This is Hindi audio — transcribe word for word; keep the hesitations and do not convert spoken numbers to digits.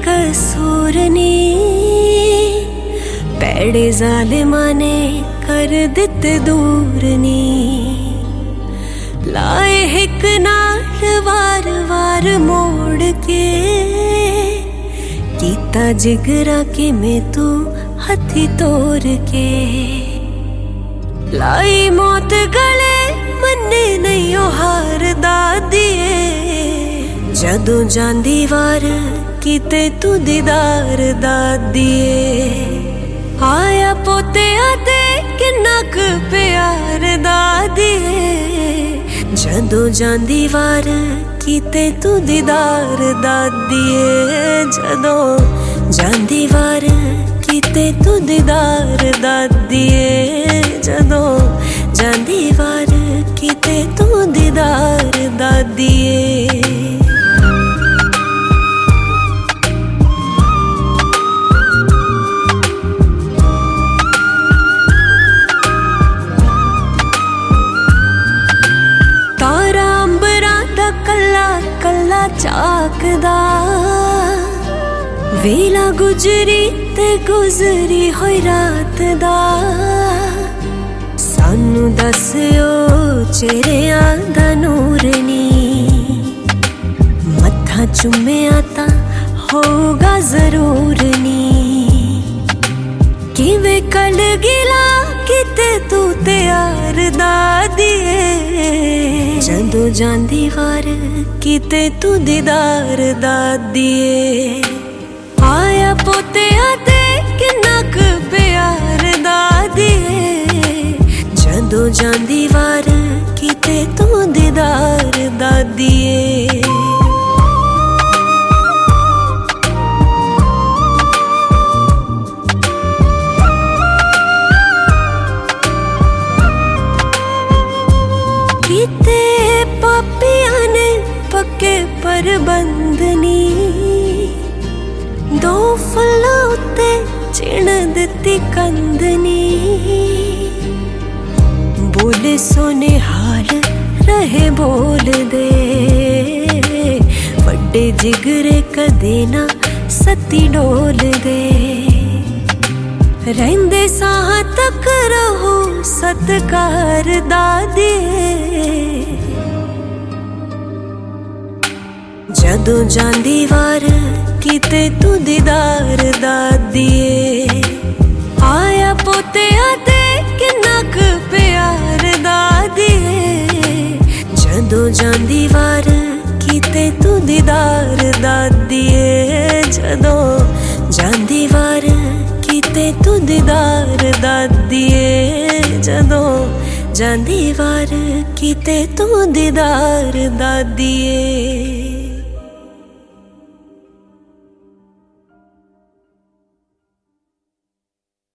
कसूर नी, पैड़े जालिमा ने कर दिते दूर नी। लाए हिक नाल वार वार मोड़ के, कीता जिगरा के मैं तू हथी तोड़ के। लाई मौत गले मन्ने नहीं ओ हार दादिए, जदों जांदी वार कीते तू दीदार दादिए। आया पोते आते किन्ना क प्यार दादिए, जदों जांदी वार कीते तू दीदार दादिए। जदों जांदी वार कीते तू दीदार दादिए, जदों जांदी वार कीते तू दीदार दादिए। कल्ला कल्ला झाकदा, वेला गुजरी ते गुजरी होई रात दा। सानू दस्यो चेहरियां दा नूर नी, मत्था चुम्मिया तां होगा जरूर नी। किवें कल गिला किते तू त्यार दादिए, जदों जांदी वार कीते तू दीदार दादिए। आया पोते आते किन्ना क प्यार दादिए, जदों जांदी वार कीते तू दीदार दादिए। कीते पापिया ने पक्के प्रबंधनी, दो फल्ला उत्ते चिण दिती कंदनी। बोले सोने हाल रहे बोल दे, वड्डे जिगरे कदे ना सती डोल दे। रहंदे साह तक रहो सत्कार दादिए, जदों जांदी वार कीते तू दीदार दादिए। आया पोते आते किन्ना क प्यार दादिए, जदों जांदी वार कीते तू दीदार दादिए। जदों जांदी वार कीते तू दीदार दादिए, जदों जांदी वार कीते तू दीदार दादिए।